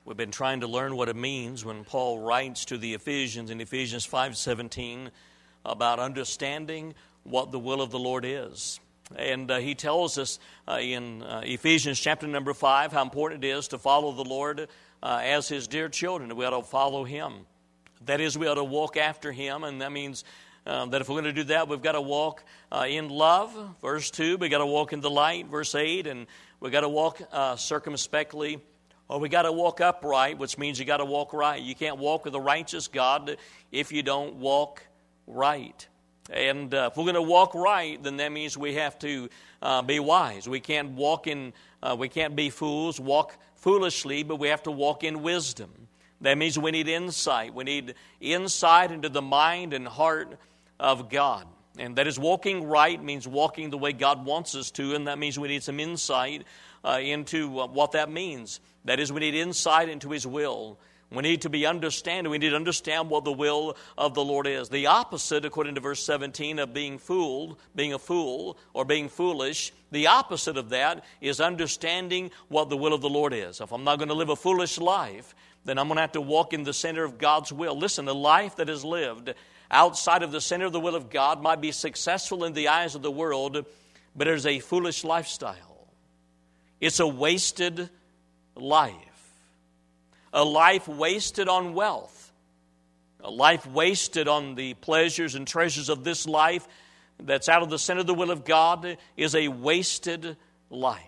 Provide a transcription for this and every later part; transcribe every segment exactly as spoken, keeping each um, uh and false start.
We've been trying to learn what it means when Paul writes to the Ephesians in Ephesians five seventeen about understanding what the will of the Lord is. And uh, he tells us uh, in uh, Ephesians chapter number five how important it is to follow the Lord uh, as His dear children. We ought to follow Him. That is, we ought to walk after Him, and that means uh, that if we're going to do that, we've got to walk uh, in love, verse two. We've got to walk in the light, verse eight. And we've got to walk uh, circumspectly. Or we got to walk upright, which means you got to walk right. You can't walk with a righteous God if you don't walk right. And uh, if we're going to walk right, then that means we have to uh, be wise. We can't walk in, uh, we can't be fools, walk foolishly, but we have to walk in wisdom. That means we need insight. We need insight into the mind and heart of God. And that is walking right means walking the way God wants us to, and that means we need some insight uh, into uh, what that means. That is, we need insight into His will. We need to be understanding. We need to understand what the will of the Lord is. The opposite, according to verse seventeen, of being fooled, being a fool, or being foolish, the opposite of that is understanding what the will of the Lord is. If I'm not going to live a foolish life, then I'm going to have to walk in the center of God's will. Listen, a life that is lived outside of the center of the will of God might be successful in the eyes of the world, but it is a foolish lifestyle. It's a wasted life. A life wasted on wealth. A life wasted on the pleasures and treasures of this life that's out of the center of the will of God is a wasted life.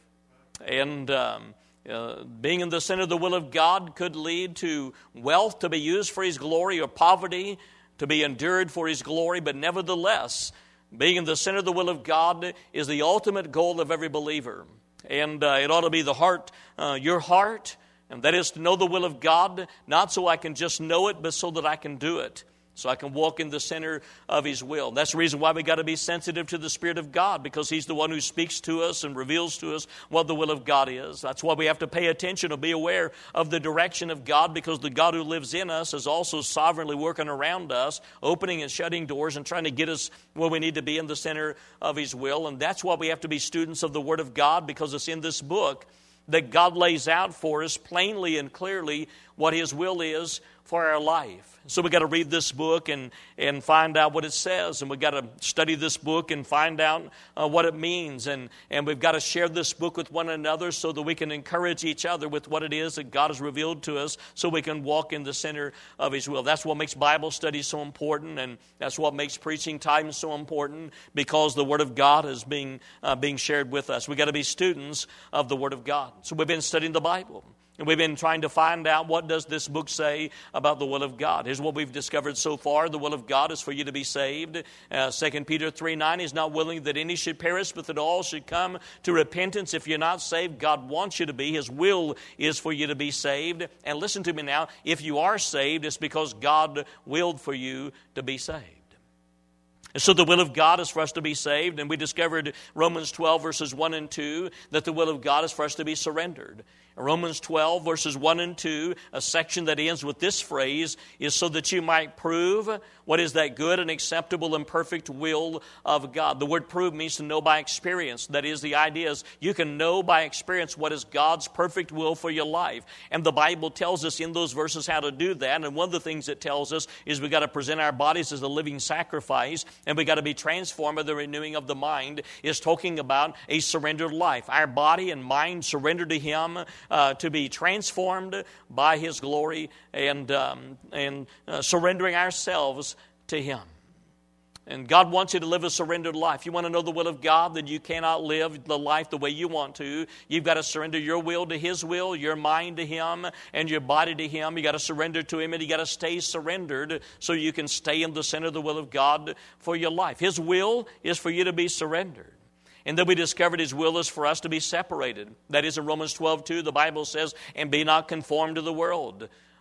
And um, uh, being in the center of the will of God could lead to wealth to be used for His glory or poverty to be endured for His glory, but nevertheless, being in the center of the will of God is the ultimate goal of every believer. And uh, it ought to be the heart, uh, your heart, and that is to know the will of God, not so I can just know it, but so that I can do it, so I can walk in the center of His will. That's the reason why we got to be sensitive to the Spirit of God, because He's the one who speaks to us and reveals to us what the will of God is. That's why we have to pay attention and be aware of the direction of God, because the God who lives in us is also sovereignly working around us, opening and shutting doors and trying to get us where we need to be in the center of His will. And that's why we have to be students of the Word of God, because it's in this book that God lays out for us plainly and clearly what His will is for our life. So we've got to read this book and, and find out what it says. And we've got to study this book and find out uh, what it means. And, and we've got to share this book with one another so that we can encourage each other with what it is that God has revealed to us so we can walk in the center of His will. That's what makes Bible study so important, and that's what makes preaching time so important, because the Word of God is being, uh, being shared with us. We've got to be students of the Word of God. So we've been studying the Bible. And we've been trying to find out, what does this book say about the will of God. Here's what we've discovered so far. The will of God is for you to be saved. Uh, Second Peter three nine, He's not willing that any should perish, but that all should come to repentance. If you're not saved, God wants you to be. His will is for you to be saved. And listen to me now, if you are saved, it's because God willed for you to be saved. And so the will of God is for us to be saved. And we discovered Romans twelve verses one and two, that the will of God is for us to be surrendered. Romans twelve verses one and two, a section that ends with this phrase, is so that you might prove what is that good and acceptable and perfect will of God. The word prove means to know by experience. That is, the idea is you can know by experience what is God's perfect will for your life. And the Bible tells us in those verses how to do that. And one of the things it tells us is we've got to present our bodies as a living sacrifice, and we've got to be transformed by the renewing of the mind. Is talking about a surrendered life. Our body and mind surrendered to Him, Uh, to be transformed by His glory, and um, and uh, surrendering ourselves to Him. And God wants you to live a surrendered life. You want to know the will of God, then you cannot live the life the way you want to. You've got to surrender your will to His will, your mind to Him, and your body to Him. You've got to surrender to Him, and you've got to stay surrendered so you can stay in the center of the will of God for your life. His will is for you to be surrendered. And then we discovered His will is for us to be separated. That is, in Romans twelve two, the Bible says, and be not conformed to the world,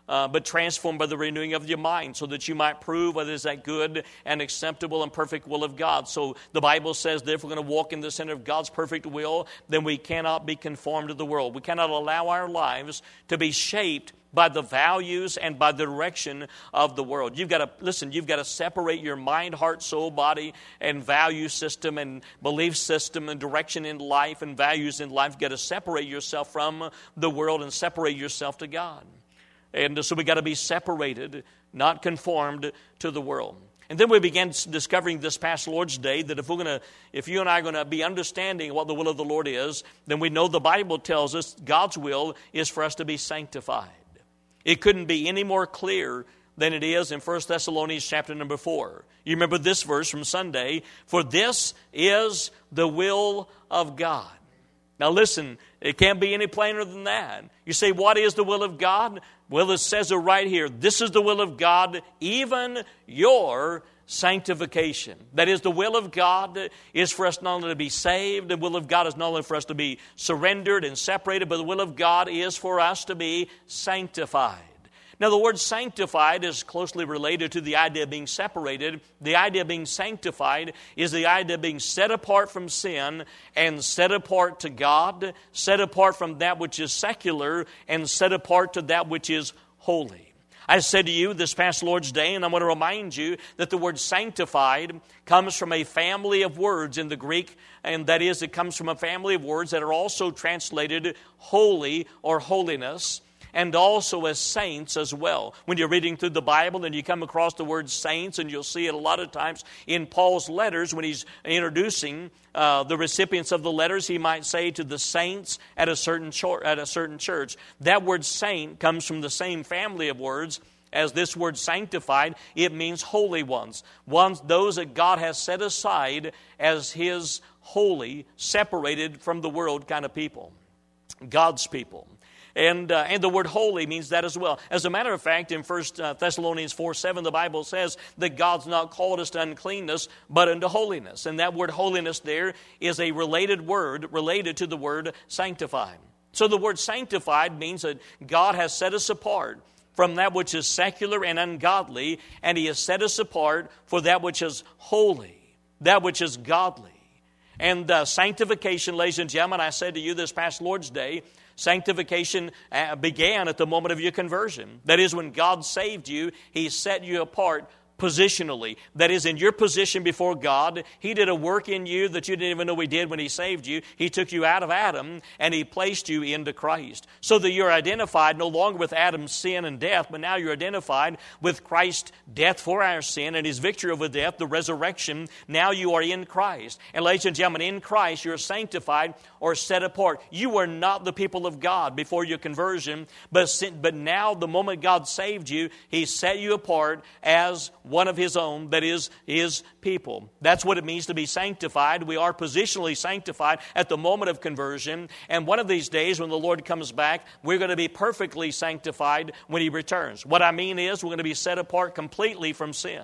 uh, but transformed by the renewing of your mind, so that you might prove whether is that good and acceptable and perfect will of God. So the Bible says that if we're going to walk in the center of God's perfect will, then we cannot be conformed to the world. We cannot allow our lives to be shaped by the values and by the direction of the world. You've got to, listen, you've got to separate your mind, heart, soul, body, and value system and belief system and direction in life and values in life. You've got to separate yourself from the world and separate yourself to God. And so we've got to be separated, not conformed to the world. And then we began discovering this past Lord's Day that if we're going to, if you and I are going to be understanding what the will of the Lord is, then we know the Bible tells us God's will is for us to be sanctified. It couldn't be any more clear than it is in First Thessalonians chapter number four. You remember this verse from Sunday, for this is the will of God. Now listen, it can't be any plainer than that. You say, what is the will of God? Well, it says it right here. This is the will of God, even your sanctification. That is, the will of God is for us not only to be saved, the will of God is not only for us to be surrendered and separated, but the will of God is for us to be sanctified. Now, the word sanctified is closely related to the idea of being separated. The idea of being sanctified is the idea of being set apart from sin and set apart to God, set apart from that which is secular and set apart to that which is holy. I said to you this past Lord's Day, and I want to remind you that the word sanctified comes from a family of words in the Greek, and that is, it comes from a family of words that are also translated holy or holiness, and also as saints as well. When you're reading through the Bible and you come across the word saints, and you'll see it a lot of times in Paul's letters when he's introducing uh, the recipients of the letters, he might say to the saints at a certain chor- at a certain church. That word saint comes from the same family of words as this word sanctified. It means holy ones, ones those that God has set aside as His holy, separated from the world kind of people, God's people. And uh, and the word holy means that as well. As a matter of fact, in First Thessalonians four seven, the Bible says that God's not called us to uncleanness, but unto holiness. And that word holiness there is a related word, related to the word sanctified. So the word sanctified means that God has set us apart from that which is secular and ungodly, and He has set us apart for that which is holy, that which is godly. And uh, sanctification, ladies and gentlemen, I said to you this past Lord's Day, sanctification began at the moment of your conversion. That is, when God saved you, He set you apart positionally. That is, in your position before God, He did a work in you that you didn't even know He did when He saved you. He took you out of Adam and He placed you into Christ. So that you're identified no longer with Adam's sin and death, but now you're identified with Christ's death for our sin and His victory over death, the resurrection. Now you are in Christ. And ladies and gentlemen, in Christ you're sanctified or set apart. You were not the people of God before your conversion, but, but now the moment God saved you, He set you apart as one of His own, that is, His people. That's what it means to be sanctified. We are positionally sanctified at the moment of conversion. And one of these days when the Lord comes back, we're going to be perfectly sanctified when He returns. What I mean is we're going to be set apart completely from sin.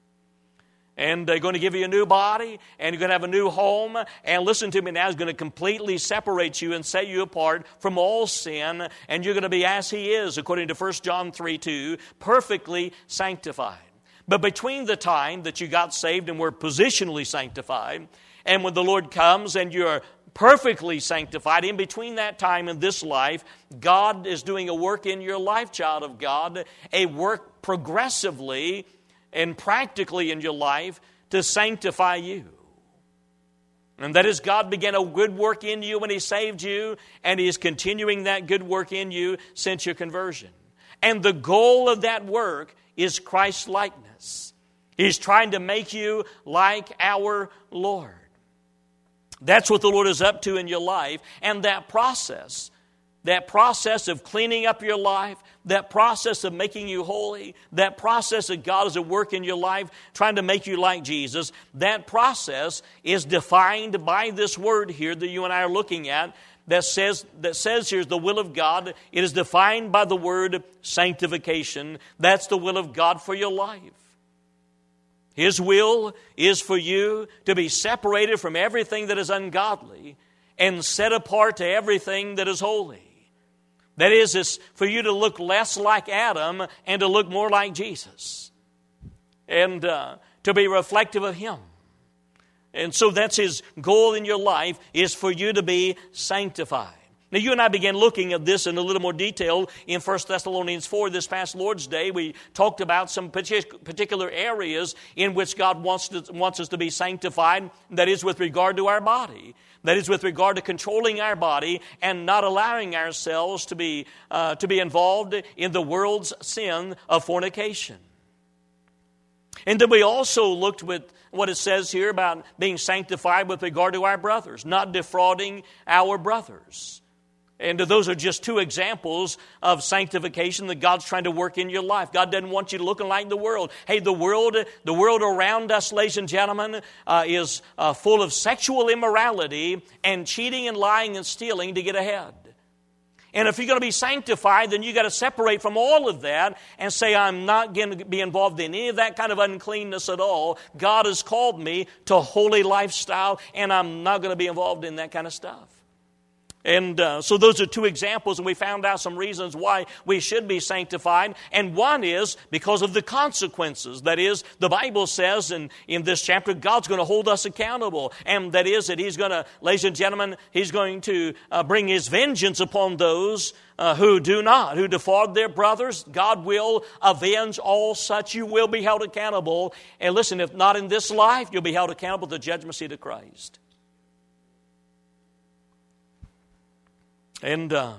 And they're going to give you a new body, and you're going to have a new home. And listen to me now, He's going to completely separate you and set you apart from all sin. And you're going to be as He is, according to First John three two, perfectly sanctified. But between the time that you got saved and were positionally sanctified, and when the Lord comes and you're perfectly sanctified, in between that time in this life, God is doing a work in your life, child of God, a work progressively and practically in your life to sanctify you. And that is, God began a good work in you when He saved you, and He is continuing that good work in you since your conversion. And the goal of that work is Christ's likeness. He's trying to make you like our Lord. That's what the Lord is up to in your life. And that process, that process of cleaning up your life, that process of making you holy, that process that God is at work in your life, trying to make you like Jesus, that process is defined by this word here that you and I are looking at, that says that says here's the will of God. It is defined by the word sanctification. That's the will of God for your life. His will is for you to be separated from everything that is ungodly and set apart to everything that is holy. That is, it's for you to look less like Adam and to look more like Jesus. And uh, to be reflective of Him. And so that's His goal in your life, is for you to be sanctified. Now, you and I began looking at this in a little more detail in First Thessalonians four this past Lord's Day. We talked about some particular areas in which God wants, to, wants us to be sanctified. That is with regard to our body. That is with regard to controlling our body and not allowing ourselves to be, uh, to be involved in the world's sin of fornication. And then we also looked with what it says here about being sanctified with regard to our brothers, not defrauding our brothers. And those are just two examples of sanctification that God's trying to work in your life. God doesn't want you looking like the world. Hey, the world, the world around us, ladies and gentlemen, uh, is uh, full of sexual immorality and cheating and lying and stealing to get ahead. And if you're going to be sanctified, then you've got to separate from all of that and say, I'm not going to be involved in any of that kind of uncleanness at all. God has called me to a holy lifestyle, and I'm not going to be involved in that kind of stuff. And uh, so those are two examples, and we found out some reasons why we should be sanctified. And one is because of the consequences. That is, the Bible says in, in this chapter, God's going to hold us accountable. And that is that He's going to, ladies and gentlemen, He's going to uh, bring His vengeance upon those uh, who do not, who defraud their brothers. God will avenge all such. You will be held accountable. And listen, if not in this life, you'll be held accountable to the judgment seat of Christ. And uh,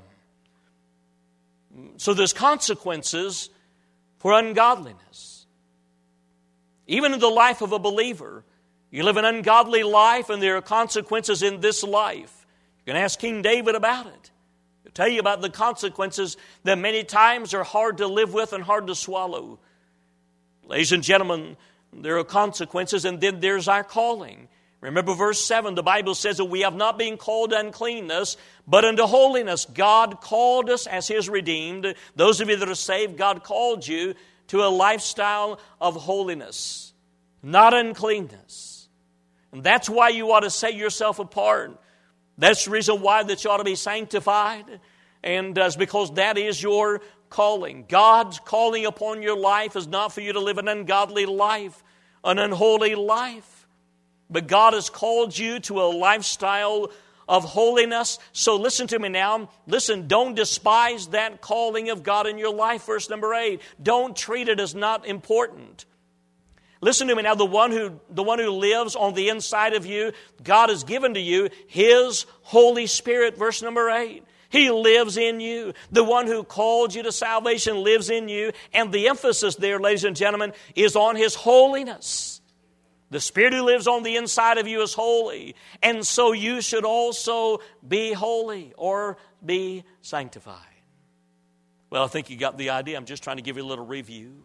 so there's consequences for ungodliness. Even in the life of a believer, you live an ungodly life and there are consequences in this life. You can ask King David about it. He'll tell you about the consequences that many times are hard to live with and hard to swallow. Ladies and gentlemen, there are consequences, and then there's our calling. Remember verse seven, the Bible says that we have not been called to uncleanness, but unto holiness. God called us as His redeemed. Those of you that are saved, God called you to a lifestyle of holiness, not uncleanness. And that's why you ought to set yourself apart. That's the reason why that you ought to be sanctified. And uh, it's because that is your calling. God's calling upon your life is not for you to live an ungodly life, an unholy life. But God has called you to a lifestyle of holiness. So listen to me now. Listen, don't despise that calling of God in your life. Verse number eight. Don't treat it as not important. Listen to me now. The one who, the one who lives on the inside of you, God has given to you His Holy Spirit. Verse number eight. He lives in you. The one who called you to salvation lives in you. And the emphasis there, ladies and gentlemen, is on His holiness. The Spirit who lives on the inside of you is holy. And so you should also be holy or be sanctified. Well, I think you got the idea. I'm just trying to give you a little review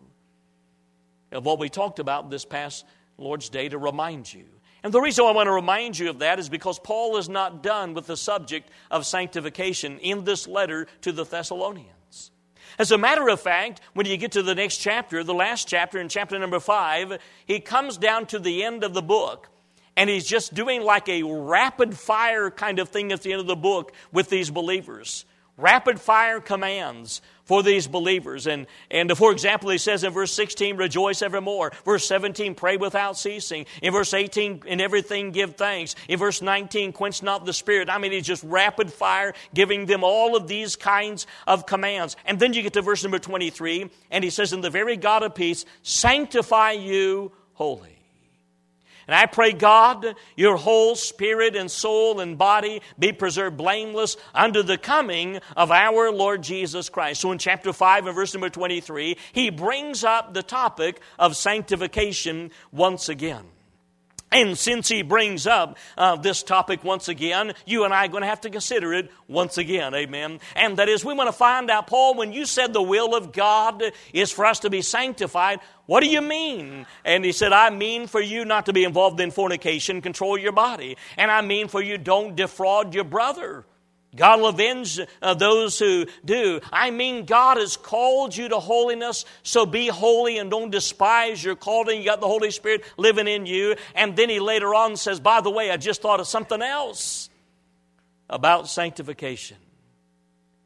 of what we talked about this past Lord's Day to remind you. And the reason I want to remind you of that is because Paul is not done with the subject of sanctification in this letter to the Thessalonians. As a matter of fact, when you get to the next chapter, the last chapter in chapter number five, he comes down to the end of the book, and he's just doing like a rapid fire kind of thing at the end of the book with these believers. Rapid fire commands for these believers. And, and for example, he says in verse sixteen, rejoice evermore. Verse seventeen, pray without ceasing. In verse eighteen, in everything give thanks. In verse nineteen, quench not the spirit. I mean, he's just rapid fire giving them all of these kinds of commands. And then you get to verse number twenty-three, and he says, and the very God of peace sanctify you wholly. And I pray, God, your whole spirit and soul and body be preserved blameless unto the coming of our Lord Jesus Christ. So in chapter five and verse number twenty-three, he brings up the topic of sanctification once again. And since he brings up uh, this topic once again, you and I are going to have to consider it once again, amen. And that is, we want to find out, Paul, when you said the will of God is for us to be sanctified, what do you mean? And he said, I mean for you not to be involved in fornication, control your body. And I mean for you don't defraud your brother. God will avenge uh, those who do. I mean, God has called you to holiness, so be holy and don't despise your calling. You got the Holy Spirit living in you. And then he later on says, by the way, I just thought of something else about sanctification.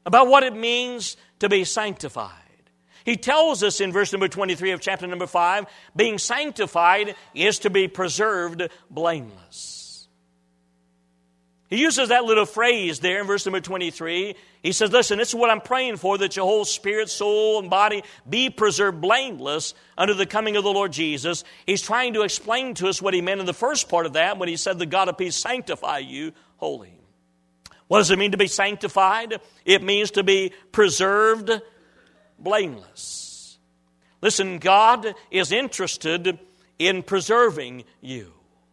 about what it means to be sanctified. He tells us in verse number twenty-three of chapter number five, being sanctified is to be preserved blameless. He uses that little phrase there in verse number twenty-three. He says, listen, this is what I'm praying for, that your whole spirit, soul, and body be preserved blameless under the coming of the Lord Jesus. He's trying to explain to us what he meant in the first part of that when he said, the God of peace sanctify you wholly. What does it mean to be sanctified? It means to be preserved blameless. Listen, God is interested in preserving you.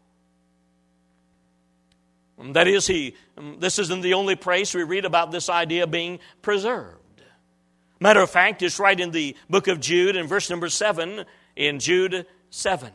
That is, he. This isn't the only place we read about this idea of being preserved. Matter of fact, it's right in the book of Jude in verse number seven, in Jude seven.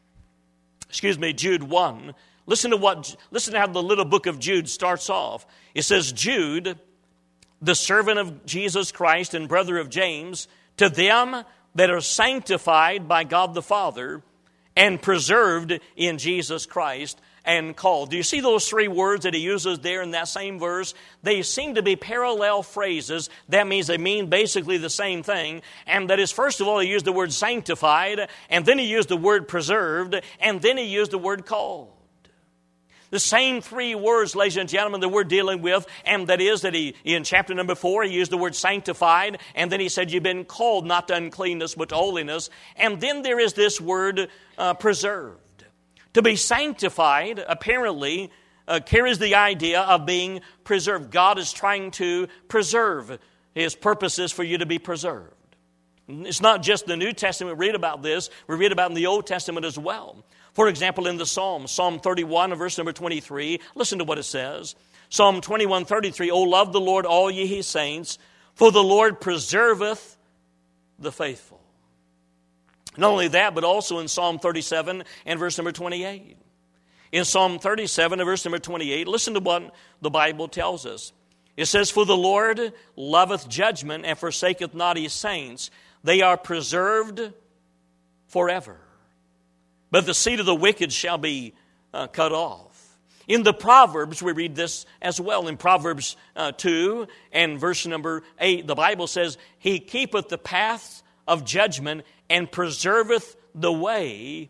Excuse me, Jude one. Listen to what. Listen to how the little book of Jude starts off. It says, Jude, the servant of Jesus Christ and brother of James, to them that are sanctified by God the Father and preserved in Jesus Christ and called. Do you see those three words that he uses there in that same verse? They seem to be parallel phrases. That means they mean basically the same thing. And that is, first of all, he used the word sanctified, and then he used the word preserved, and then he used the word called. The same three words, ladies and gentlemen, that we're dealing with, and that is that he, in chapter number four, he used the word sanctified, and then he said you've been called not to uncleanness but to holiness, and then there is this word uh, preserved. To be sanctified, apparently, uh, carries the idea of being preserved. God is trying to preserve his purposes for you to be preserved. It's not just the New Testament we read about this, we read about in the Old Testament as well. For example, in the Psalms, Psalm thirty-one, verse number twenty-three, listen to what it says. Psalm twenty-one, thirty-three, O love the Lord, all ye his saints, for the Lord preserveth the faithful. Not only that, but also in Psalm thirty-seven and verse number twenty-eight. In Psalm thirty-seven and verse number twenty-eight, listen to what the Bible tells us. It says, for the Lord loveth judgment and forsaketh not his saints. They are preserved forever. But the seed of the wicked shall be uh, cut off. In the Proverbs, we read this as well. In Proverbs uh, two and verse number eight, the Bible says, he keepeth the paths of judgment and preserveth the way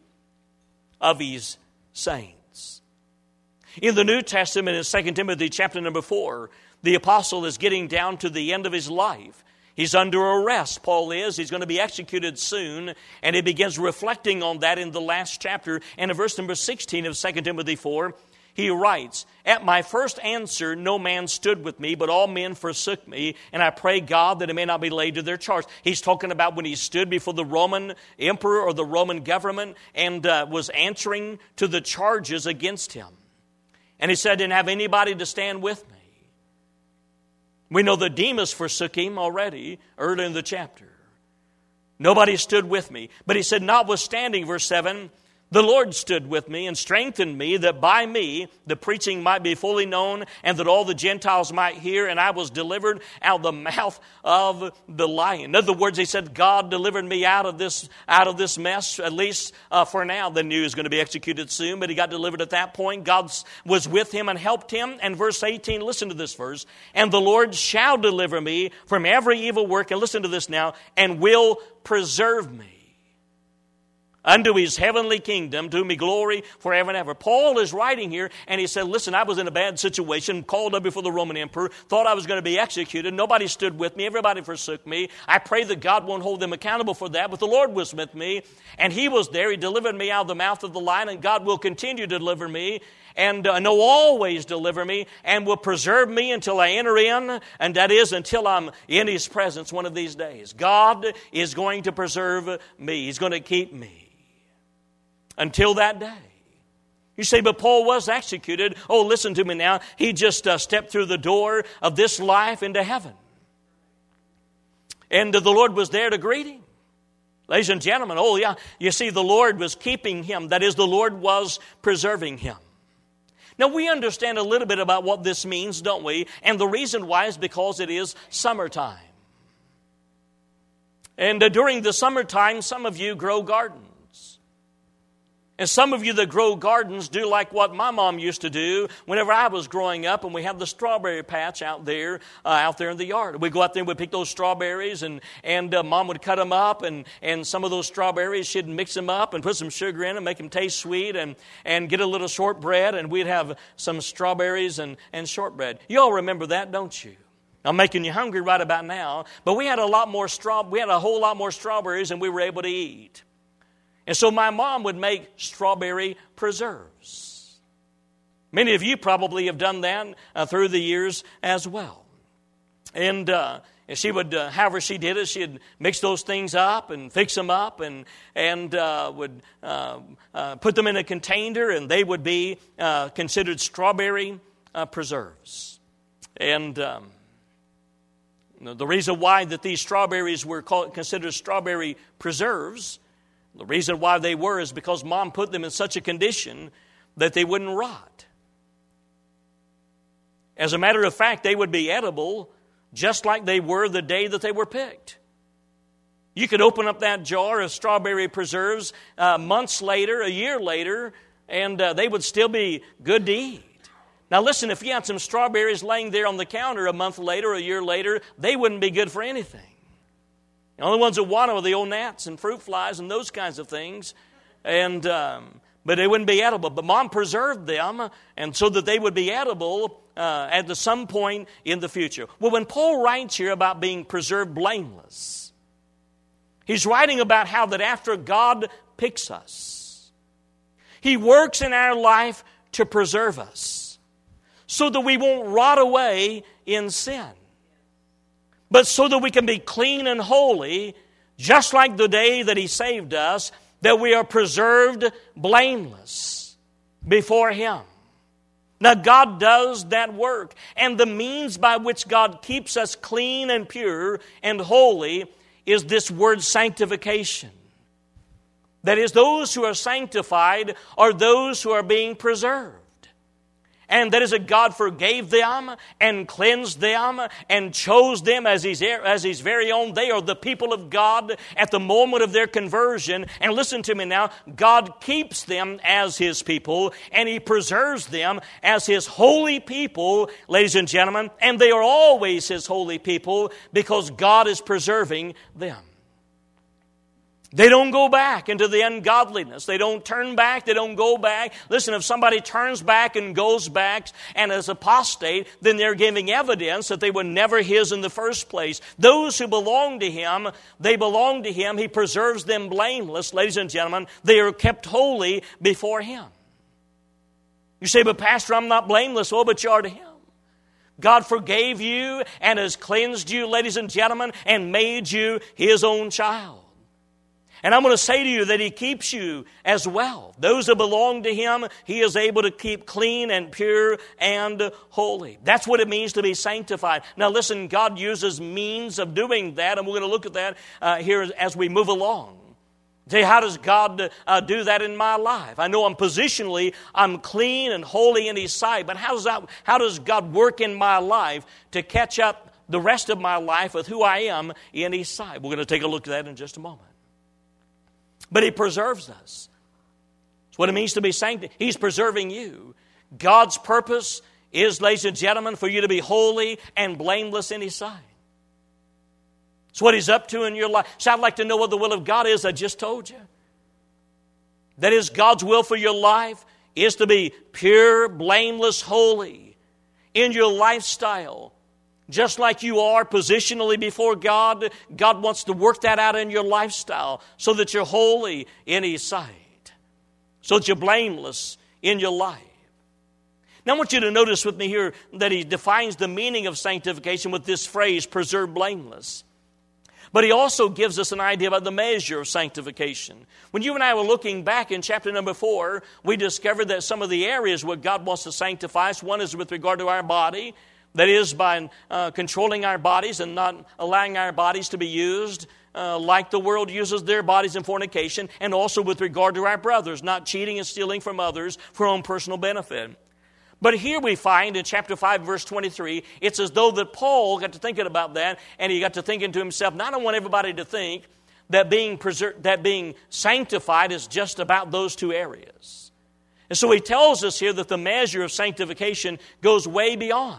of his saints. In the New Testament, in Second Timothy chapter number four, the apostle is getting down to the end of his life. He's under arrest, Paul is. He's going to be executed soon. And he begins reflecting on that in the last chapter. And in verse number sixteen of Second Timothy four, he writes, at my first answer no man stood with me, but all men forsook me. And I pray God that it may not be laid to their charge. He's talking about when he stood before the Roman emperor or the Roman government and uh, was answering to the charges against him. And he said, didn't have anybody to stand with me. We know that Demas forsook him already early in the chapter. Nobody stood with me. But he said, notwithstanding, verse seven, the Lord stood with me and strengthened me, that by me the preaching might be fully known, and that all the Gentiles might hear, and I was delivered out of the mouth of the lion. In other words, he said, God delivered me out of this out of this mess, at least uh, for now. They knew he was going to be executed soon, but he got delivered at that point. God was with him and helped him. And verse eighteen, listen to this verse. And the Lord shall deliver me from every evil work, and listen to this now, and will preserve me unto his heavenly kingdom, to whom be glory forever and ever. Paul is writing here, and he said, listen, I was in a bad situation, called up before the Roman emperor, thought I was going to be executed. Nobody stood with me. Everybody forsook me. I pray that God won't hold them accountable for that, but the Lord was with me, and he was there. He delivered me out of the mouth of the lion, and God will continue to deliver me, and uh, no, always deliver me, and will preserve me until I enter in, and that is until I'm in his presence one of these days. God is going to preserve me. He's going to keep me until that day. You say, but Paul was executed. Oh, listen to me now. He just uh, stepped through the door of this life into heaven. And uh, the Lord was there to greet him. Ladies and gentlemen, oh yeah, you see, the Lord was keeping him. That is, the Lord was preserving him. Now, we understand a little bit about what this means, don't we? And the reason why is because it is summertime. And uh, during the summertime, some of you grow gardens. And some of you that grow gardens do like what my mom used to do whenever I was growing up, and we had the strawberry patch out there, uh, out there in the yard. We'd go out there and we'd pick those strawberries, and, and uh, Mom would cut them up, and, and some of those strawberries, she'd mix them up and put some sugar in them, make them taste sweet, and, and get a little shortbread, and we'd have some strawberries and, and shortbread. You all remember that, don't you? I'm making you hungry right about now, but we had a lot more straw, we had a whole lot more strawberries than we were able to eat. And so my mom would make strawberry preserves. Many of you probably have done that uh, through the years as well. And uh, she would, uh, however she did it, she'd mix those things up and fix them up and, and uh, would uh, uh, put them in a container, and they would be uh, considered strawberry uh, preserves. And um, the reason why that these strawberries were called, considered strawberry preserves, the reason why they were is because Mom put them in such a condition that they wouldn't rot. As a matter of fact, they would be edible just like they were the day that they were picked. You could open up that jar of strawberry preserves uh, months later, a year later, and uh, they would still be good to eat. Now listen, if you had some strawberries laying there on the counter a month later, a year later, they wouldn't be good for anything. The only ones that want them are the old gnats and fruit flies and those kinds of things. And um, but they wouldn't be edible. But Mom preserved them, and so that they would be edible uh, at some point in the future. Well, when Paul writes here about being preserved blameless, he's writing about how that after God picks us, He works in our life to preserve us so that we won't rot away in sin, but so that we can be clean and holy, just like the day that He saved us, that we are preserved blameless before Him. Now, God does that work, and the means by which God keeps us clean and pure and holy is this word sanctification. That is, those who are sanctified are those who are being preserved. And that is that God forgave them and cleansed them and chose them as his, as his very own. They are the people of God at the moment of their conversion. And listen to me now, God keeps them as His people, and He preserves them as His holy people, ladies and gentlemen. And they are always His holy people because God is preserving them. They don't go back into the ungodliness. They don't turn back. They don't go back. Listen, if somebody turns back and goes back and is apostate, then they're giving evidence that they were never His in the first place. Those who belong to Him, they belong to Him. He preserves them blameless. Ladies and gentlemen, they are kept holy before Him. You say, but Pastor, I'm not blameless. Oh, but you are to Him. God forgave you and has cleansed you, ladies and gentlemen, and made you His own child. And I'm going to say to you that He keeps you as well. Those that belong to Him, He is able to keep clean and pure and holy. That's what it means to be sanctified. Now listen, God uses means of doing that, and we're going to look at that uh, here as we move along. Say, how does God uh, do that in my life? I know I'm positionally, I'm clean and holy in His sight, but how does that? How does God work in my life to catch up the rest of my life with who I am in His sight? We're going to take a look at that in just a moment. But He preserves us. That's what it means to be sanctified. He's preserving you. God's purpose is, ladies and gentlemen, for you to be holy and blameless in His sight. It's what He's up to in your life. So I'd like to know what the will of God is. I just told you. That is, God's will for your life is to be pure, blameless, holy in your lifestyle. Just like you are positionally before God, God wants to work that out in your lifestyle so that you're holy in His sight, so that you're blameless in your life. Now I want you to notice with me here that He defines the meaning of sanctification with this phrase, preserve blameless. But He also gives us an idea about the measure of sanctification. When you and I were looking back in chapter number four, we discovered that some of the areas where God wants to sanctify us, one is with regard to our body. That is, by uh, controlling our bodies and not allowing our bodies to be used uh, like the world uses their bodies in fornication, and also with regard to our brothers, not cheating and stealing from others for own personal benefit. But here we find in chapter five, verse twenty-three, it's as though that Paul got to thinking about that, and he got to thinking to himself, now I don't want everybody to think that being preser- that being sanctified is just about those two areas. And so he tells us here that the measure of sanctification goes way beyond.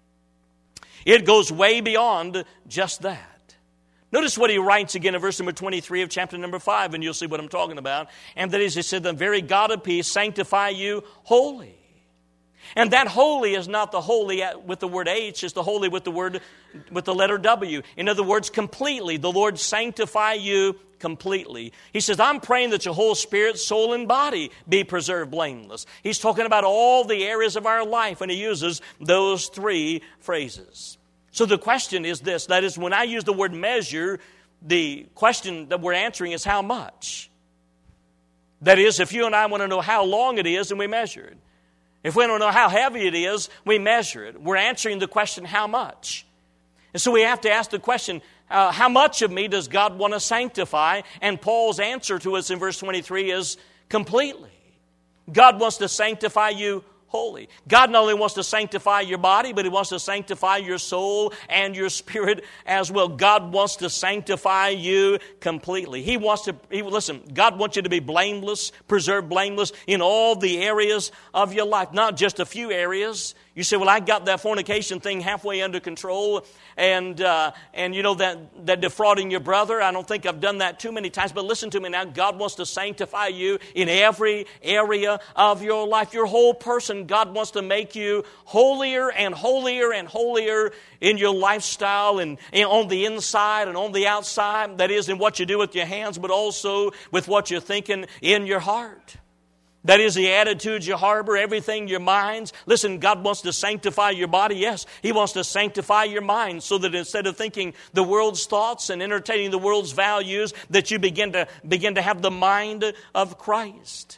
It goes way beyond just that. Notice what he writes again in verse number twenty-three of chapter number five, and you'll see what I'm talking about. And that is, he said, the very God of peace sanctify you wholly. And that holy is not the holy with the word H, it's the holy with the word, with the letter W. In other words, completely. The Lord sanctify you completely. He says, I'm praying that your whole spirit, soul, and body be preserved blameless. He's talking about all the areas of our life, and he uses those three phrases. So the question is this, that is, when I use the word measure, the question that we're answering is how much? That is, if you and I want to know how long it is, then we measure it. If we don't know how heavy it is, we measure it. We're answering the question, how much? And so we have to ask the question, uh, how much of me does God want to sanctify? And Paul's answer to us in verse twenty-three is completely. God wants to sanctify you holy. God not only wants to sanctify your body, but He wants to sanctify your soul and your spirit as well. God wants to sanctify you completely. He wants to, he, listen, God wants you to be blameless, preserved blameless in all the areas of your life, not just a few areas. You say, well, I got that fornication thing halfway under control, and uh, and you know that, that defrauding your brother, I don't think I've done that too many times, but listen to me now, God wants to sanctify you in every area of your life. Your whole person, God wants to make you holier and holier and holier in your lifestyle and, and on the inside and on the outside. That is, in what you do with your hands, but also with what you're thinking in your heart. That is the attitudes you harbor, everything, your minds. Listen, God wants to sanctify your body. Yes, He wants to sanctify your mind so that instead of thinking the world's thoughts and entertaining the world's values, that you begin to begin to have the mind of Christ.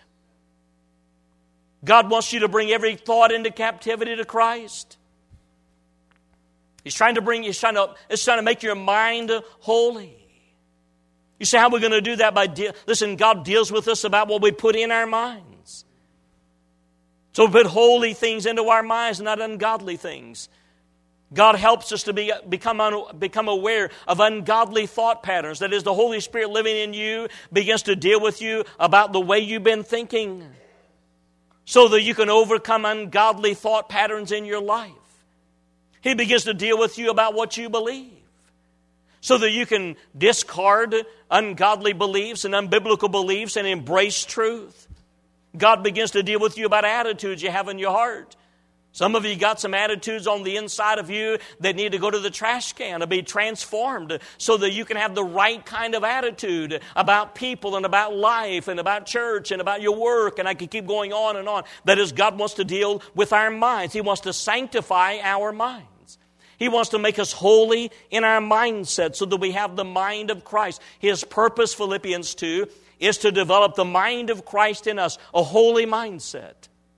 God wants you to bring every thought into captivity to Christ. He's trying to bring, He's trying to, He's trying to make your mind holy. You say, how are we going to do that? By de- Listen, God deals with us about what we put in our minds. So we put holy things into our minds, not ungodly things. God helps us to be, become, un, become aware of ungodly thought patterns. That is, the Holy Spirit living in you begins to deal with you about the way you've been thinking, so that you can overcome ungodly thought patterns in your life. He begins to deal with you about what you believe, so that you can discard ungodly beliefs and unbiblical beliefs and embrace truth. God begins to deal with you about attitudes you have in your heart. Some of you got some attitudes on the inside of you that need to go to the trash can to be transformed so that you can have the right kind of attitude about people and about life and about church and about your work. And I could keep going on and on. That is, God wants to deal with our minds. He wants to sanctify our minds. He wants to make us holy in our mindset so that we have the mind of Christ. His purpose, Philippians two, is to develop the mind of Christ in us, a holy mindset.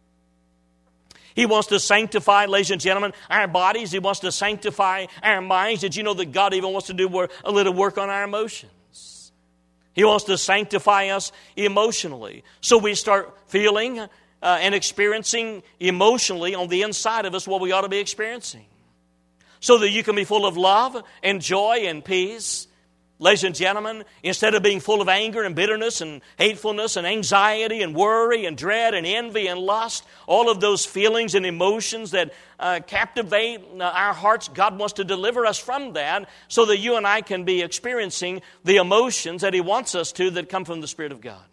He wants to sanctify, ladies and gentlemen, our bodies. He wants to sanctify our minds. Did you know that God even wants to do work, a little work on our emotions? He wants to sanctify us emotionally. So we start feeling uh, and experiencing emotionally on the inside of us what we ought to be experiencing, so that you can be full of love and joy and peace. Ladies and gentlemen, instead of being full of anger and bitterness and hatefulness and anxiety and worry and dread and envy and lust, all of those feelings and emotions that uh, captivate uh, our hearts, God wants to deliver us from that so that you and I can be experiencing the emotions that He wants us to that come from the Spirit of God.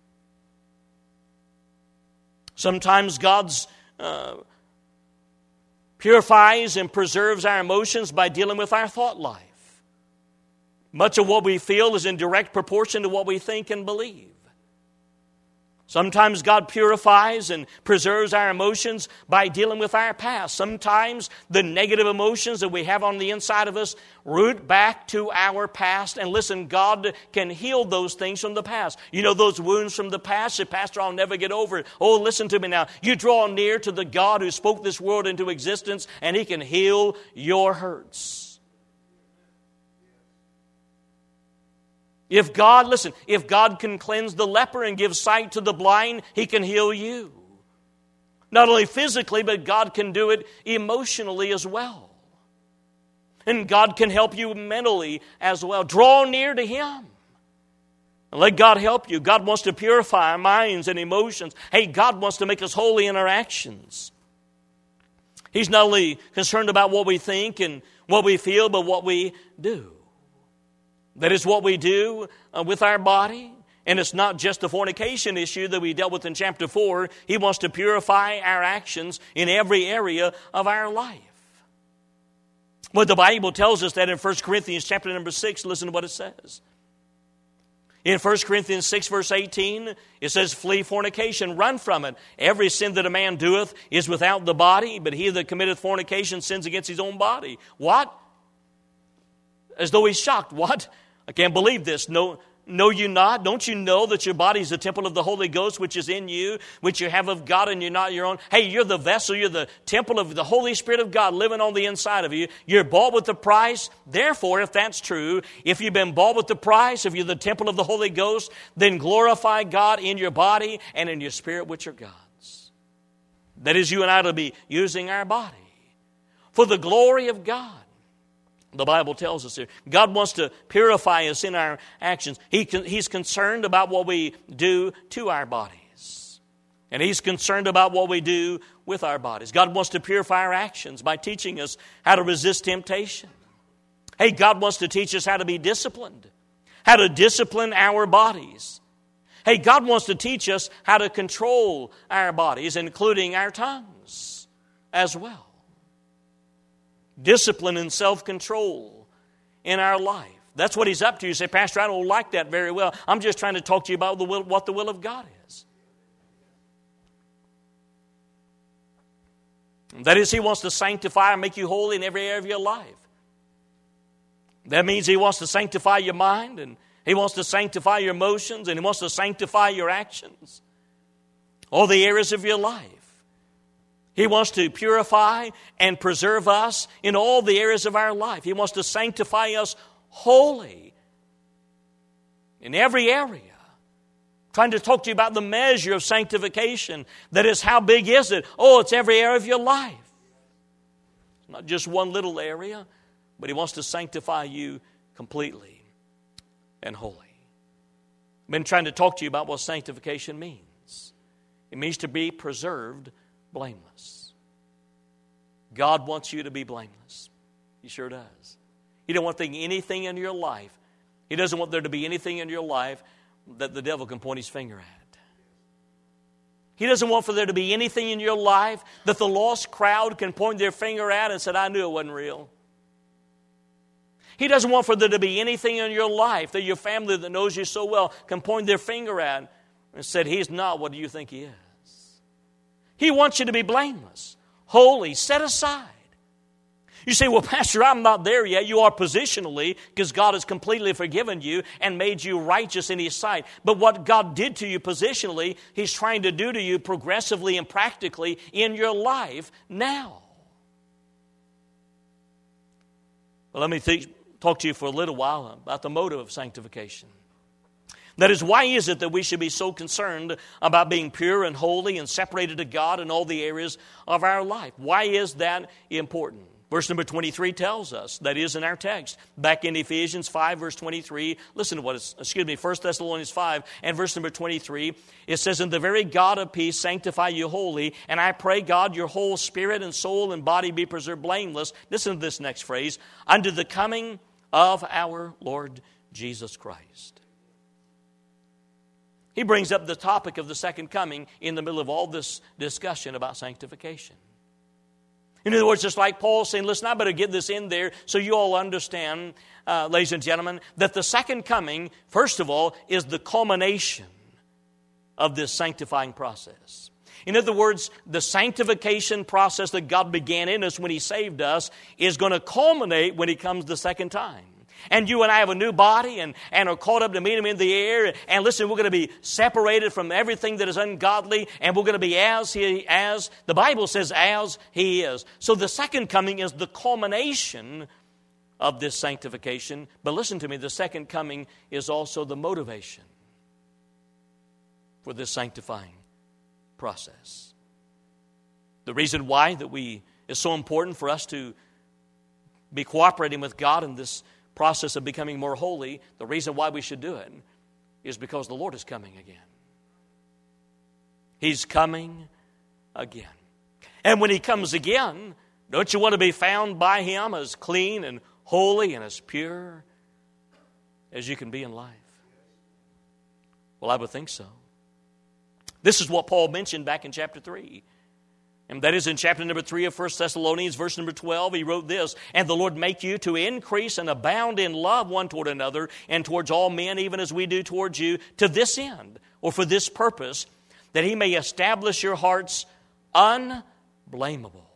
Sometimes God's uh, purifies and preserves our emotions by dealing with our thought life. Much of what we feel is in direct proportion to what we think and believe. Sometimes God purifies and preserves our emotions by dealing with our past. Sometimes the negative emotions that we have on the inside of us root back to our past. And listen, God can heal those things from the past. You know, those wounds from the past, say, Pastor, I'll never get over it. Oh, listen to me now. You draw near to the God who spoke this world into existence, and He can heal your hurts. If God, listen, if God can cleanse the leper and give sight to the blind, He can heal you. Not only physically, but God can do it emotionally as well. And God can help you mentally as well. Draw near to Him. And let God help you. God wants to purify our minds and emotions. Hey, God wants to make us holy in our actions. He's not only concerned about what we think and what we feel, but what we do. That is what we do uh, with our body. And it's not just the fornication issue that we dealt with in chapter four. He wants to purify our actions in every area of our life. Well, the Bible tells us that in First Corinthians chapter number six. Listen to what it says. In First Corinthians six, verse eighteen, it says, flee fornication, run from it. Every sin that a man doeth is without the body, but he that committeth fornication sins against his own body. What? As though he's shocked. What? I can't believe this. No, know you not? Don't you know that your body is the temple of the Holy Ghost, which is in you, which you have of God, and you're not your own? Hey, you're the vessel. You're the temple of the Holy Spirit of God living on the inside of you. You're bought with the price. Therefore, if that's true, if you've been bought with the price, if you're the temple of the Holy Ghost, then glorify God in your body and in your spirit, which are God's. That is, you and I to be using our body for the glory of God. The Bible tells us here, God wants to purify us in our actions. He, he's concerned about what we do to our bodies. And He's concerned about what we do with our bodies. God wants to purify our actions by teaching us how to resist temptation. Hey, God wants to teach us how to be disciplined, how to discipline our bodies. Hey, God wants to teach us how to control our bodies, including our tongues as well. Discipline and self-control in our life. That's what He's up to. You say, Pastor, I don't like that very well. I'm just trying to talk to you about the will, what the will of God is. That is, He wants to sanctify and make you holy in every area of your life. That means He wants to sanctify your mind, and He wants to sanctify your emotions, and He wants to sanctify your actions. All the areas of your life. He wants to purify and preserve us in all the areas of our life. He wants to sanctify us wholly in every area. I'm trying to talk to you about the measure of sanctification. That is, how big is it? Oh, it's every area of your life. It's not just one little area, but He wants to sanctify you completely and wholly. I've been trying to talk to you about what sanctification means. It means to be preserved blameless. God wants you to be blameless. He sure does. He don't want anything in your life. He doesn't want there to be anything in your life that the devil can point his finger at. He doesn't want for there to be anything in your life that the lost crowd can point their finger at and say, I knew it wasn't real. He doesn't want for there to be anything in your life that your family that knows you so well can point their finger at and said, he's not what do you think he is. He wants you to be blameless, holy, set aside. You say, well, Pastor, I'm not there yet. You are positionally because God has completely forgiven you and made you righteous in His sight. But what God did to you positionally, He's trying to do to you progressively and practically in your life now. Well, let me th- talk to you for a little while about the motive of sanctification. That is, why is it that we should be so concerned about being pure and holy and separated to God in all the areas of our life? Why is that important? Verse number twenty-three tells us, that is in our text. Back in Ephesians five, verse twenty-three, listen to what it's, excuse me, First Thessalonians five and verse number twenty-three. It says, and the very God of peace sanctify you wholly, and I pray God your whole spirit and soul and body be preserved blameless. Listen to this next phrase, unto the coming of our Lord Jesus Christ. He brings up the topic of the second coming in the middle of all this discussion about sanctification. In other words, just like Paul saying, listen, I better get this in there so you all understand, uh, ladies and gentlemen, that the second coming, first of all, is the culmination of this sanctifying process. In other words, the sanctification process that God began in us when He saved us is going to culminate when He comes the second time. And you and I have a new body and, and are caught up to meet Him in the air. And listen, we're going to be separated from everything that is ungodly. And we're going to be as He, as the Bible says, as He is. So the second coming is the culmination of this sanctification. But listen to me, the second coming is also the motivation for this sanctifying process. The reason why that we it's so important for us to be cooperating with God in this process of becoming more holy, the reason why we should do it is because the Lord is coming again. He's coming again. And when He comes again, don't you want to be found by Him as clean and holy and as pure as you can be in life? Well, I would think so. This is what Paul mentioned back in chapter three. And that is in chapter number three of First Thessalonians, verse number twelve. He wrote this, "And the Lord make you to increase and abound in love one toward another and towards all men, even as we do towards you, to this end," or for this purpose, "that He may establish your hearts unblameable,"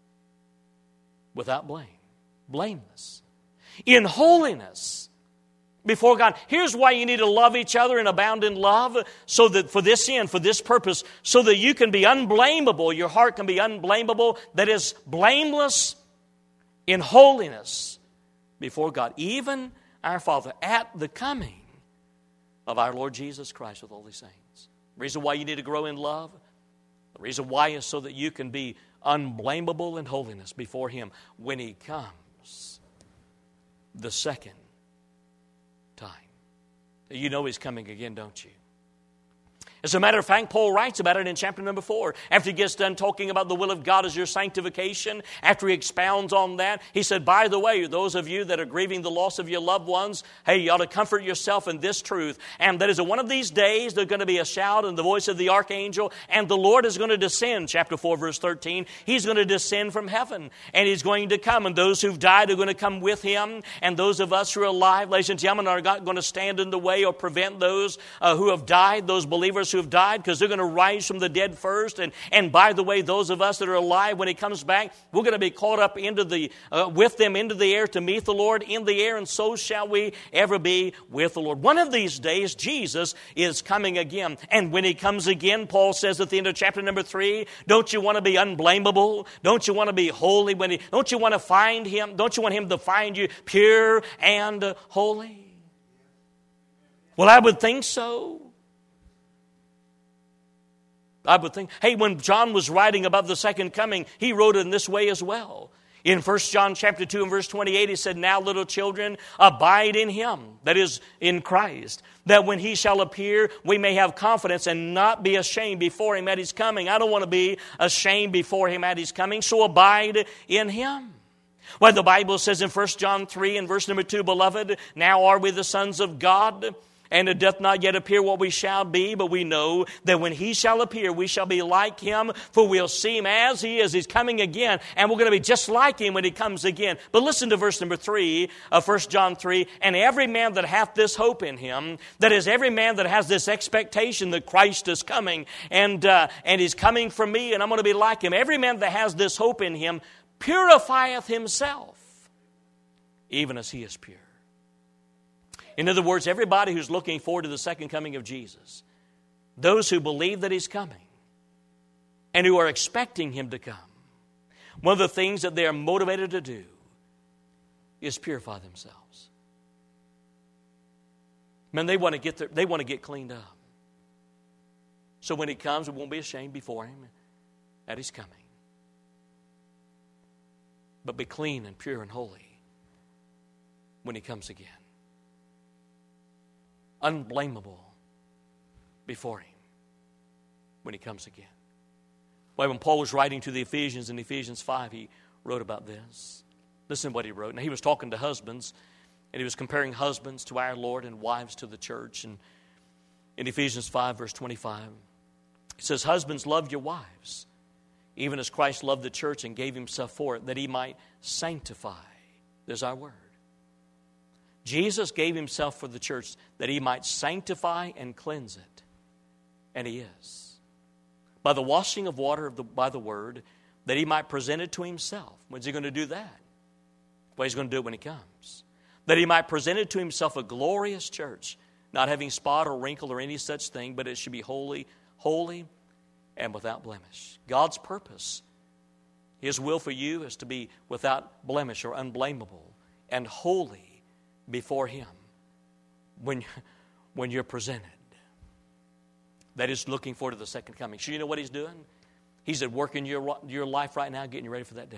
without blame, blameless, in holiness before God. Here's why you need to love each other and abound in love, so that for this end, for this purpose, so that you can be unblameable, your heart can be unblameable, that is blameless in holiness before God, even our Father, at the coming of our Lord Jesus Christ with all His saints. The reason why you need to grow in love, the reason why is so that you can be unblameable in holiness before Him when He comes the second time. You know He's coming again, don't you? As a matter of fact, Paul writes about it in chapter number four. After he gets done talking about the will of God as your sanctification, after he expounds on that, he said, by the way, those of you that are grieving the loss of your loved ones, hey, you ought to comfort yourself in this truth. And that is that one of these days there's going to be a shout and the voice of the archangel, and the Lord is going to descend, chapter four, verse thirteen. He's going to descend from heaven, and He's going to come, and those who've died are going to come with Him, and those of us who are alive, ladies and gentlemen, are not going to stand in the way or prevent those uh, who have died, those believers who have died, because they're going to rise from the dead first. And, and by the way, those of us that are alive, when He comes back, we're going to be caught up into the uh, with them into the air to meet the Lord in the air, and so shall we ever be with the Lord. One of these days, Jesus is coming again. And when He comes again, Paul says at the end of chapter number three, don't you want to be unblameable? Don't you want to be holy? When he, don't you want to find Him? Don't you want Him to find you pure and uh, holy? Well, I would think so. I would think, hey, when John was writing about the second coming, he wrote it in this way as well. In First John chapter two and verse twenty-eight, he said, now little children, abide in Him, that is, in Christ, that when He shall appear, we may have confidence and not be ashamed before Him at His coming. I don't want to be ashamed before Him at His coming, so abide in Him. Well, the Bible says in First John three and verse number two, beloved, now are we the sons of God, and it doth not yet appear what we shall be, but we know that when He shall appear, we shall be like Him, for we'll see Him as He is. He's coming again, and we're going to be just like Him when He comes again. But listen to verse number three of First John three, and every man that hath this hope in Him, that is, every man that has this expectation that Christ is coming, and, uh, and He's coming for me, and I'm going to be like Him. Every man that has this hope in Him purifieth himself, even as He is pure. In other words, everybody who's looking forward to the second coming of Jesus, those who believe that He's coming and who are expecting Him to come, one of the things that they are motivated to do is purify themselves. Man, they want to get their, they want to get cleaned up. So when He comes, we won't be ashamed before Him at His coming. But be clean and pure and holy when He comes again. Unblameable before Him when He comes again. Well, when Paul was writing to the Ephesians in Ephesians five, he wrote about this. Listen to what he wrote. Now, he was talking to husbands, and he was comparing husbands to our Lord and wives to the church. And in Ephesians five, verse twenty-five, it says, husbands, love your wives, even as Christ loved the church and gave Himself for it, that He might sanctify. There's our word. Jesus gave Himself for the church that He might sanctify and cleanse it. And He is. By the washing of water of the, by the Word, that He might present it to Himself. When's He going to do that? Well, He's going to do it when He comes. That He might present it to Himself a glorious church, not having spot or wrinkle or any such thing, but it should be holy, holy and without blemish. God's purpose, His will for you is to be without blemish or unblameable and holy before Him when, when you're presented. That is looking forward to the second coming. So you know what He's doing? He's at work in your, your life right now, getting you ready for that day.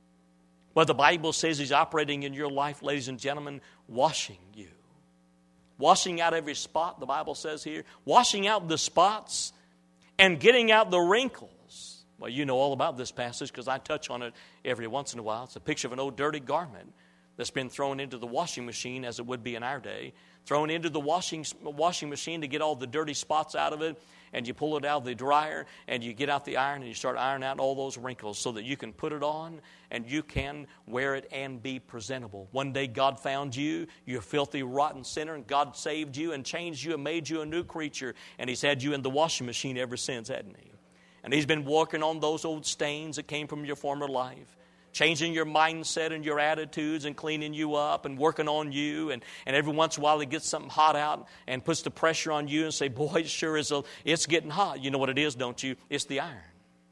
Well, the Bible says He's operating in your life, ladies and gentlemen, washing you Washing out every spot, the Bible says here. Washing out the spots and getting out the wrinkles. Well, you know all about this passage because I touch on it every once in a while. It's a picture of an old dirty garment that's been thrown into the washing machine, as it would be in our day. Thrown into the washing washing machine to get all the dirty spots out of it. And you pull it out of the dryer, and you get out the iron, and you start ironing out all those wrinkles so that you can put it on, and you can wear it and be presentable. One day God found you, you a filthy, rotten sinner, and God saved you and changed you and made you a new creature. And He's had you in the washing machine ever since, hasn't He? And He's been working on those old stains that came from your former life. Changing your mindset and your attitudes and cleaning you up and working on you. And, and every once in a while He gets something hot out and puts the pressure on you and say, boy, it sure is, a, it's getting hot. You know what it is, don't you? It's the iron.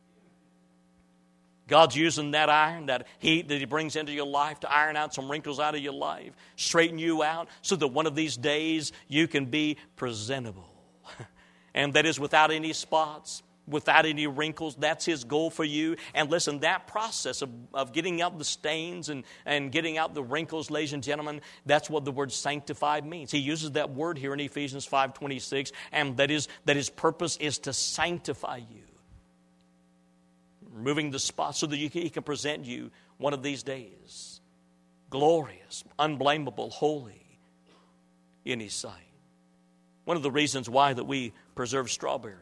God's using that iron, that heat that He brings into your life to iron out some wrinkles out of your life, straighten you out so that one of these days you can be presentable. And that is without any spots, without any wrinkles. That's His goal for you. And listen, that process of, of getting out the stains and, and getting out the wrinkles, ladies and gentlemen, that's what the word sanctified means. He uses that word here in Ephesians five twenty-six, and that is that His purpose is to sanctify you. Removing the spots so that you can, He can present you one of these days. Glorious, unblameable, holy in His sight. One of the reasons why that we preserve strawberries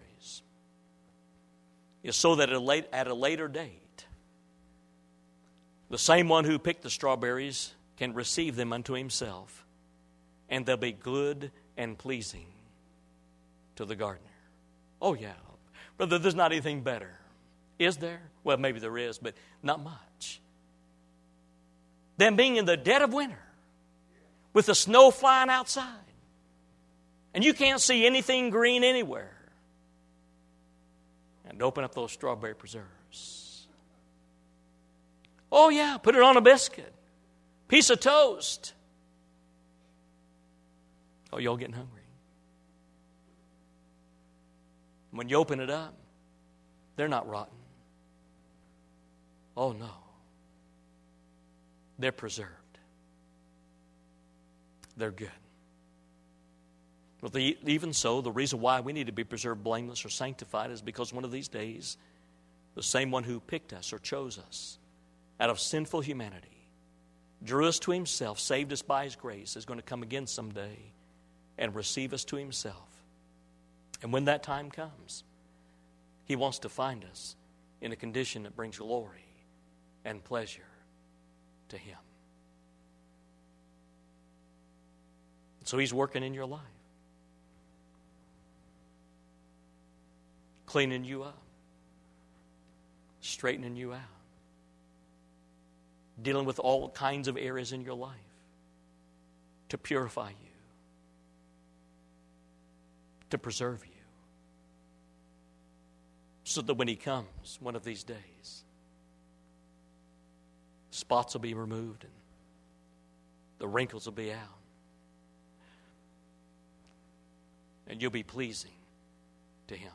is so that at a, late, at a later date, the same one who picked the strawberries can receive them unto himself, and they'll be good and pleasing to the gardener. Oh, yeah. Brother, there's not anything better. Is there? Well, maybe there is, but not much. Than being in the dead of winter with the snow flying outside, and you can't see anything green anywhere, and open up those strawberry preserves. Oh, yeah, put it on a biscuit. Piece of toast. Oh, y'all getting hungry? When you open it up, they're not rotten. Oh, no. They're preserved. They're good. But the, even so, the reason why we need to be preserved blameless or sanctified is because one of these days, the same one who picked us or chose us out of sinful humanity, drew us to Himself, saved us by His grace, is going to come again someday and receive us to Himself. And when that time comes, He wants to find us in a condition that brings glory and pleasure to Him. So He's working in your life. Cleaning you up, straightening you out, dealing with all kinds of areas in your life to purify you, to preserve you, so that when He comes one of these days, spots will be removed and the wrinkles will be out, and you'll be pleasing to Him.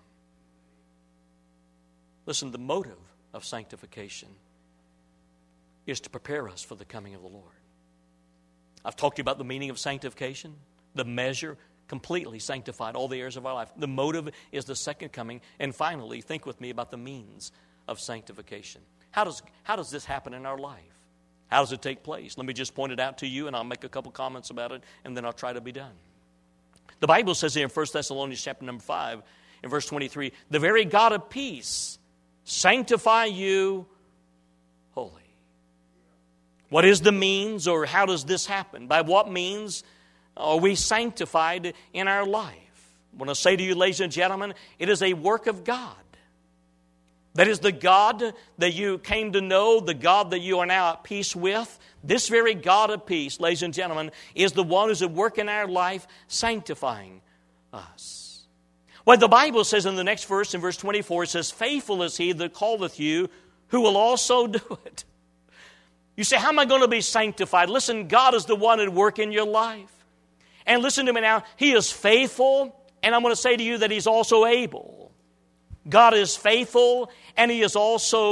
Listen, the motive of sanctification is to prepare us for the coming of the Lord. I've talked to you about the meaning of sanctification, the measure, completely sanctified all the areas of our life. The motive is the second coming. And finally, think with me about the means of sanctification. How does, how does this happen in our life? How does it take place? Let me just point it out to you, and I'll make a couple comments about it, and then I'll try to be done. The Bible says here in First Thessalonians chapter number five, in verse twenty-three, the very God of peace sanctify you wholly. What is the means, or how does this happen? By what means are we sanctified in our life? I want to say to you, ladies and gentlemen, it is a work of God. That is the God that you came to know, the God that you are now at peace with. This very God of peace, ladies and gentlemen, is the one who's at work in our life, sanctifying us. Well, the Bible says in the next verse, in verse twenty-four, it says, faithful is He that calleth you, who will also do it. You say, how am I going to be sanctified? Listen, God is the one at work in your life. And listen to me now, He is faithful, and I'm going to say to you that He's also able. God is faithful, and He is also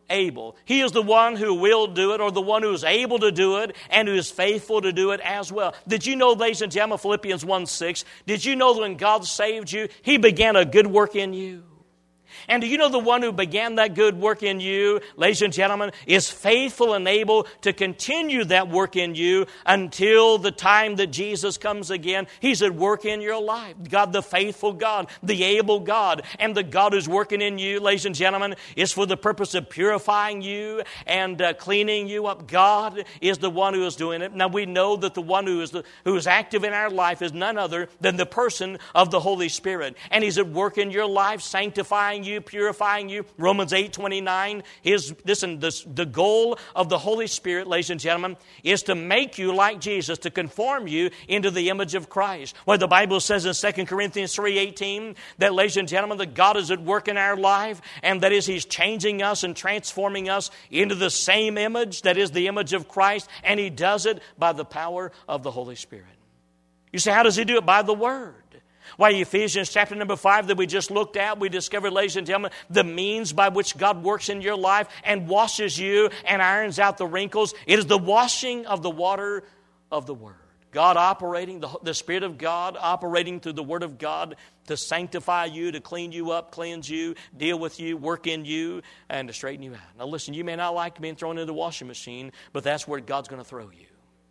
able. He is the one who will do it, or the one who is able to do it and who is faithful to do it as well. Did you know, ladies and gentlemen, Philippians one six, did you know that when God saved you, He began a good work in you? And do you know the one who began that good work in you, ladies and gentlemen, is faithful and able to continue that work in you until the time that Jesus comes again? He's at work in your life. God, the faithful God, the able God, and the God who's working in you, ladies and gentlemen, is for the purpose of purifying you and uh, cleaning you up. God is the one who is doing it. Now we know that the one who is the, who is active in our life is none other than the person of the Holy Spirit. And He's at work in your life, sanctifying you, purifying you. Romans eight twenty-nine. His, listen, this, the goal of the Holy Spirit, ladies and gentlemen, is to make you like Jesus, to conform you into the image of Christ. Where the Bible says in Second Corinthians three eighteen that, ladies and gentlemen, that God is at work in our life, and that is He's changing us and transforming us into the same image, that is the image of Christ, and He does it by the power of the Holy Spirit. You say, how does He do it? By the Word. Why, Ephesians chapter number five that we just looked at, we discovered, ladies and gentlemen, the means by which God works in your life and washes you and irons out the wrinkles. It is the washing of the water of the Word. God operating, the, the Spirit of God operating through the Word of God to sanctify you, to clean you up, cleanse you, deal with you, work in you, and to straighten you out. Now listen, you may not like being thrown into the washing machine, but that's where God's going to throw you.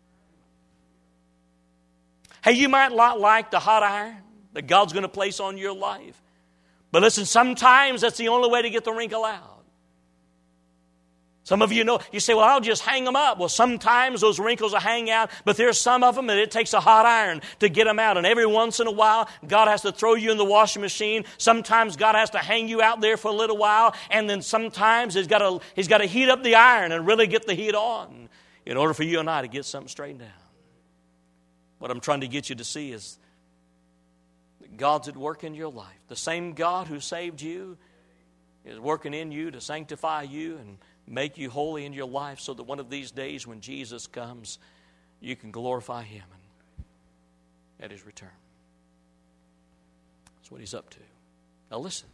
Hey, you might not like the hot iron that God's going to place on your life. But listen, sometimes that's the only way to get the wrinkle out. Some of you know, you say, well, I'll just hang them up. Well, sometimes those wrinkles will hang out, but there's some of them that it takes a hot iron to get them out. And every once in a while, God has to throw you in the washing machine. Sometimes God has to hang you out there for a little while. And then sometimes He's got to, he's got to heat up the iron and really get the heat on in order for you and I to get something straightened out. What I'm trying to get you to see is God's at work in your life. The same God who saved you is working in you to sanctify you and make you holy in your life, so that one of these days when Jesus comes, you can glorify Him at His return. That's what He's up to. Now listen.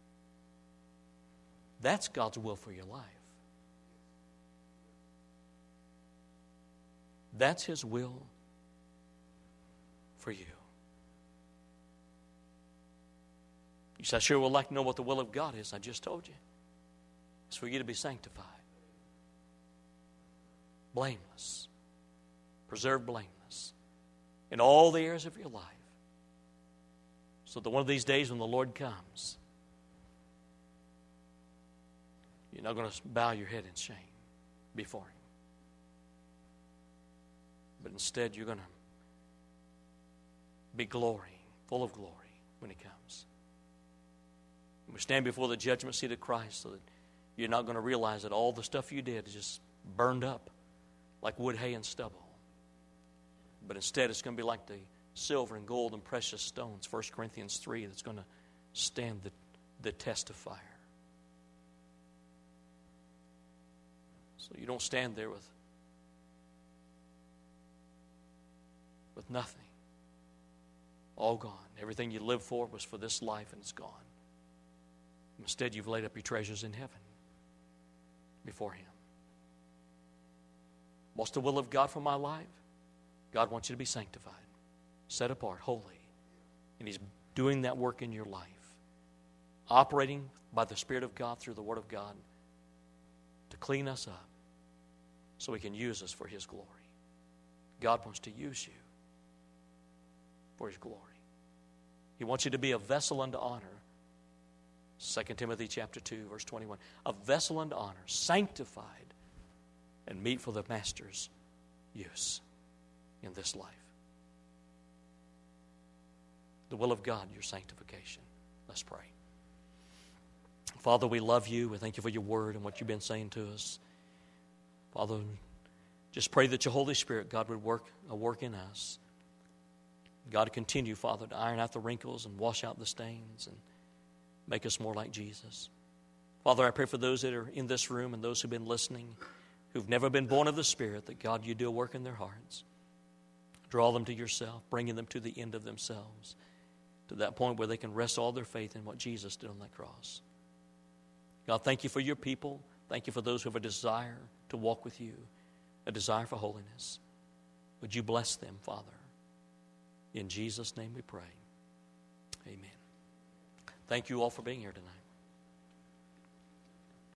That's God's will for your life. That's His will for you. You say, I sure would like to know what the will of God is. I just told you. It's for you to be sanctified, blameless, preserved blameless in all the areas of your life, so that one of these days when the Lord comes, you're not going to bow your head in shame before Him. But instead, you're going to be glory, full of glory when He comes. We stand before the judgment seat of Christ, so that you're not going to realize that all the stuff you did is just burned up like wood, hay, and stubble. But instead, it's going to be like the silver and gold and precious stones, First Corinthians three, that's going to stand the, the test of fire. So you don't stand there with, with nothing. All gone. Everything you lived for was for this life, and it's gone. Instead, you've laid up your treasures in heaven before Him. What's the will of God for my life? God wants you to be sanctified, set apart, holy. And He's doing that work in your life, operating by the Spirit of God through the Word of God to clean us up so He can use us for His glory. God wants to use you for His glory. He wants you to be a vessel unto honor. Second Timothy chapter two, verse twenty-one. A vessel unto honor, sanctified, and meet for the Master's use in this life. The will of God, your sanctification. Let's pray. Father, we love You. We thank You for Your word and what You've been saying to us. Father, just pray that Your Holy Spirit, God, would work a work in us. God, continue, Father, to iron out the wrinkles and wash out the stains and make us more like Jesus. Father, I pray for those that are in this room and those who've been listening, who've never been born of the Spirit, that God, You do a work in their hearts. Draw them to Yourself, bringing them to the end of themselves, to that point where they can rest all their faith in what Jesus did on that cross. God, thank You for Your people. Thank you for those who have a desire to walk with you, a desire for holiness. Would you bless them, Father? In Jesus' name we pray. Amen. Thank you all for being here tonight.